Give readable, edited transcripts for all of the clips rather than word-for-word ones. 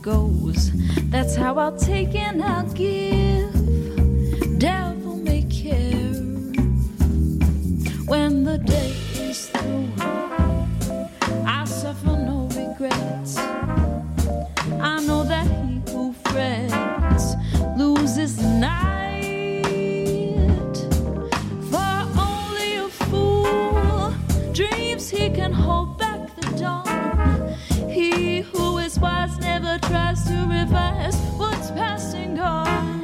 goes. That's how I'll take and I'll give. Devil may care. When the day is through, I suffer no regrets. I know that he who frets loses the night. For only a fool dreams he can hold back the dawn. He who is wise never tries to revise what's past and gone.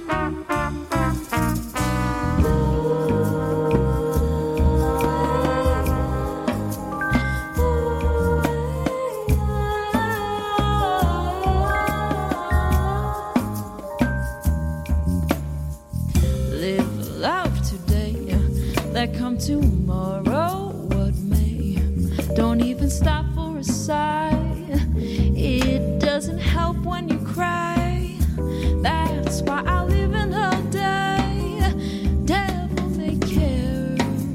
Come tomorrow, what may. Don't even stop for a sigh. It doesn't help when you cry. That's why I live and I'll die. Devil may care.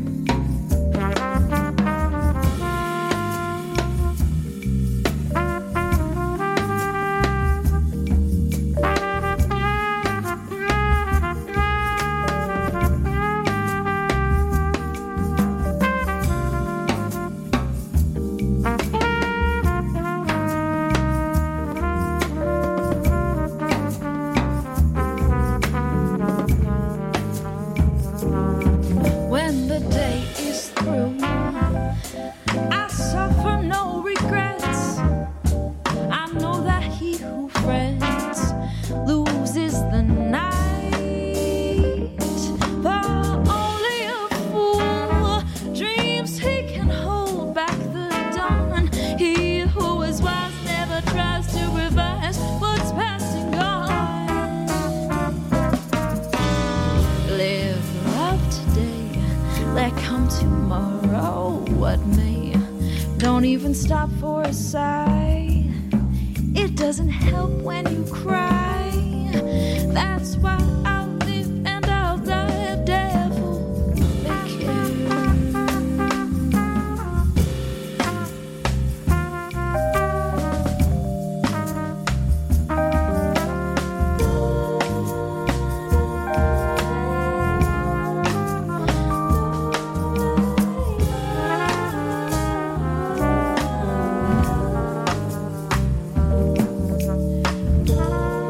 Don't even stop for a sigh. It doesn't help when you cry. That's why I'll live and I'll die. Devil may care.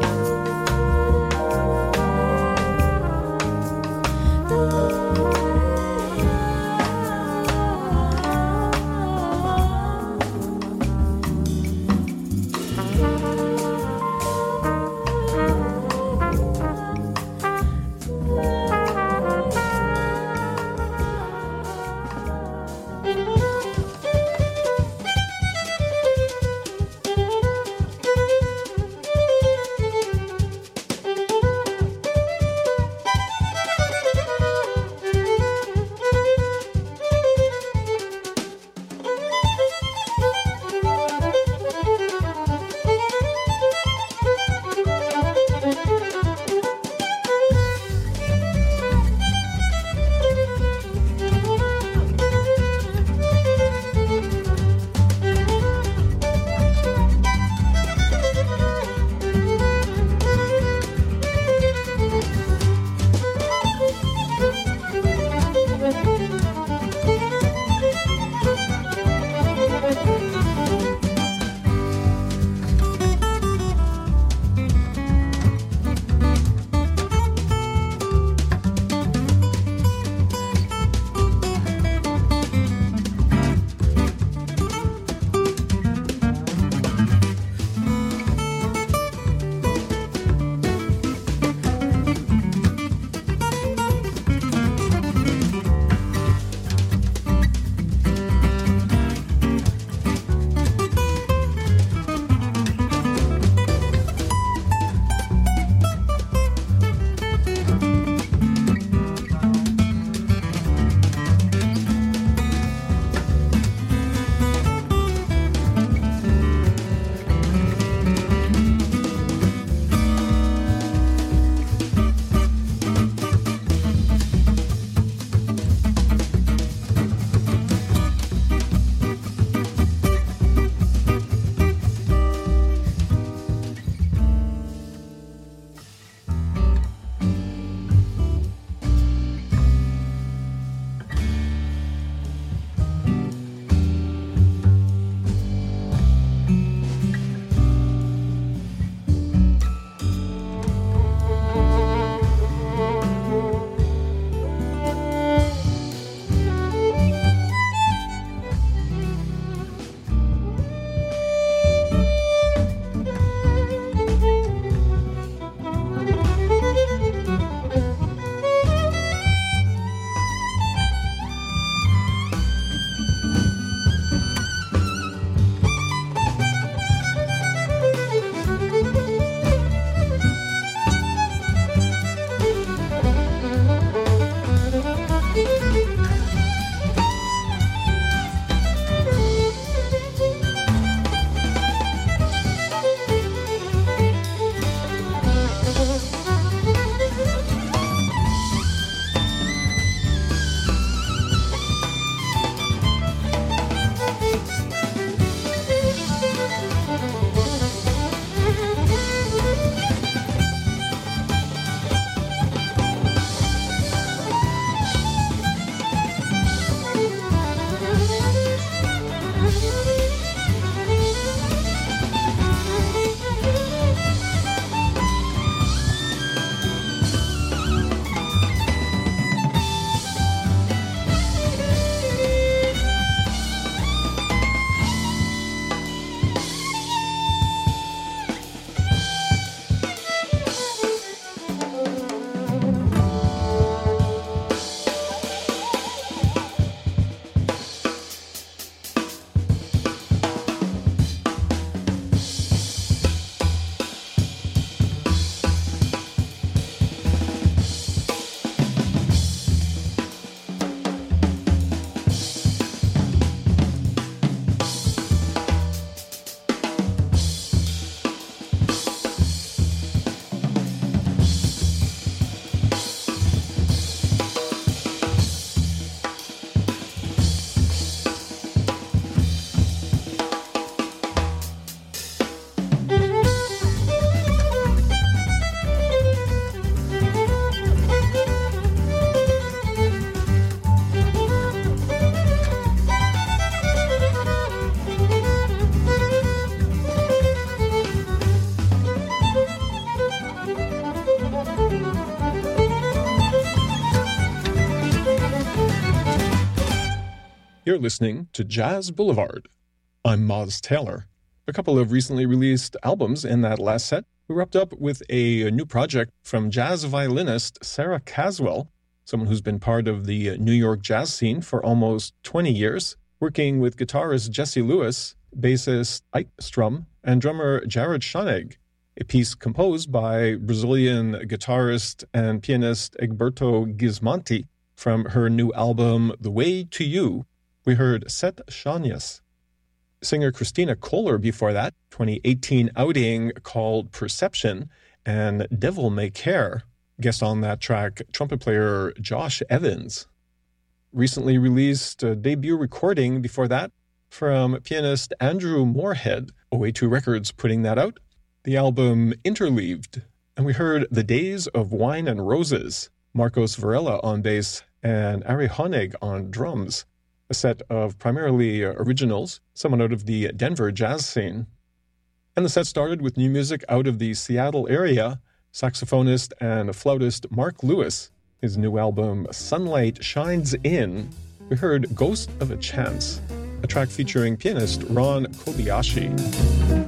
You're listening to Jazz Boulevard. I'm Moz Taylor. A couple of recently released albums in that last set. We wrapped up with a new project from jazz violinist Sarah Caswell, someone who's been part of the New York jazz scene for almost 20 years, working with guitarist Jesse Lewis, bassist Ike Strum, and drummer Jared Schoenig. A piece composed by Brazilian guitarist and pianist Egberto Gismonti from her new album The Way to You. We heard Set Shanyas. Singer Christina Kohler before that, 2018 outing called Perception, and Devil May Care. Guest on that track, trumpet player Josh Evans. Recently released a debut recording before that from pianist Andrew Moorhead, OA2 Records putting that out. The album Interleaved, and we heard The Days of Wine and Roses, Marcos Varela on bass and Ari Honig on drums, a set of primarily originals, someone out of the Denver jazz scene. And the set started with new music out of the Seattle area, saxophonist and flautist Mark Lewis. His new album Sunlight Shines In, we heard Ghost of a Chance, a track featuring pianist Ron Kobayashi.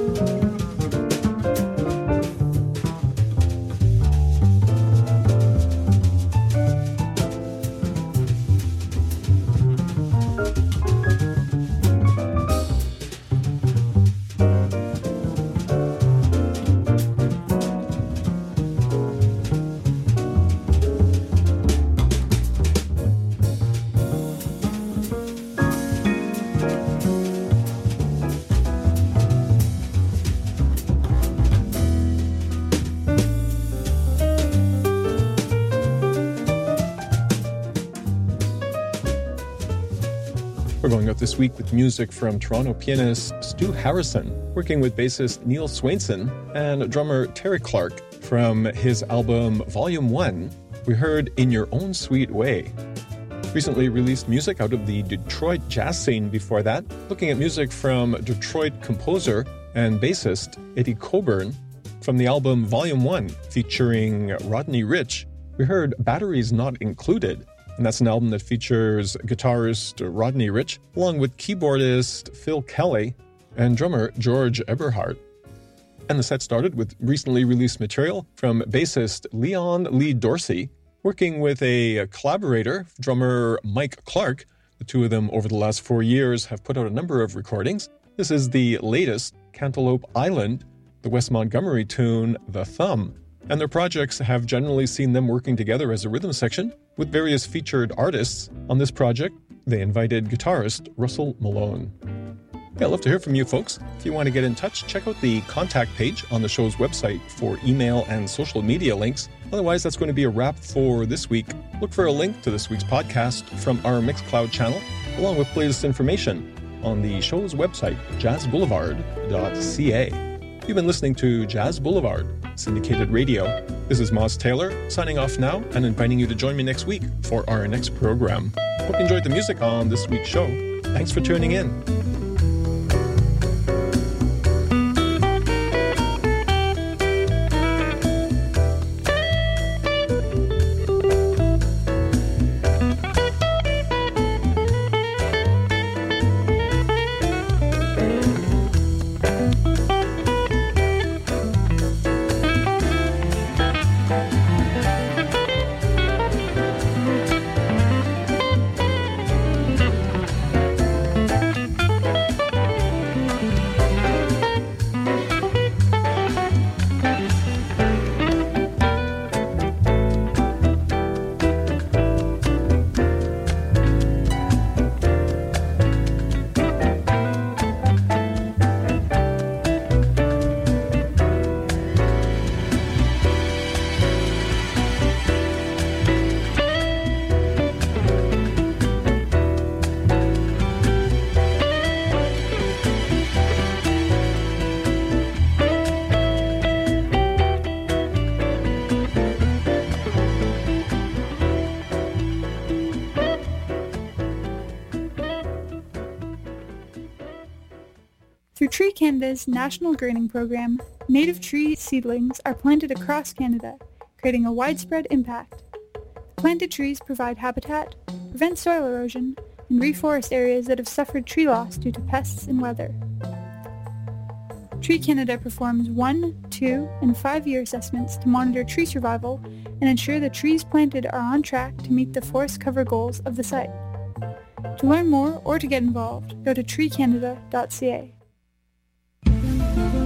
We're going out this week with music from Toronto pianist Stu Harrison, working with bassist Neil Swainson and drummer Terry Clark. From his album Volume 1, we heard In Your Own Sweet Way. Recently released music out of the Detroit jazz scene before that, looking at music from Detroit composer and bassist Eddie Coburn. From the album Volume 1, featuring Rodney Rich, we heard Batteries Not Included. And that's an album that features guitarist Rodney Rich, along with keyboardist Phil Kelly and drummer George Eberhardt. And the set started with recently released material from bassist Leon Lee Dorsey, working with a collaborator, drummer Mike Clark. The two of them over the last 4 years have put out a number of recordings. This is the latest, Cantaloupe Island, the Wes Montgomery tune, The Thumb. And their projects have generally seen them working together as a rhythm section with various featured artists. On this project, they invited guitarist Russell Malone. Yeah, I'd love to hear from you folks. If you want to get in touch, check out the contact page on the show's website for email and social media links. Otherwise, that's going to be a wrap for this week. Look for a link to this week's podcast from our Mixcloud channel, along with playlist information on the show's website, jazzboulevard.ca. You've been listening to Jazz Boulevard, syndicated radio. This is Moz Taylor, signing off now and inviting you to join me next week for our next program. Hope you enjoyed the music on this week's show. Thanks for tuning in. Through Tree Canada's National Greening Program, native tree seedlings are planted across Canada, creating a widespread impact. Planted trees provide habitat, prevent soil erosion, and reforest areas that have suffered tree loss due to pests and weather. Tree Canada performs 1, 2, and 5-year assessments to monitor tree survival and ensure the trees planted are on track to meet the forest cover goals of the site. To learn more or to get involved, go to treecanada.ca.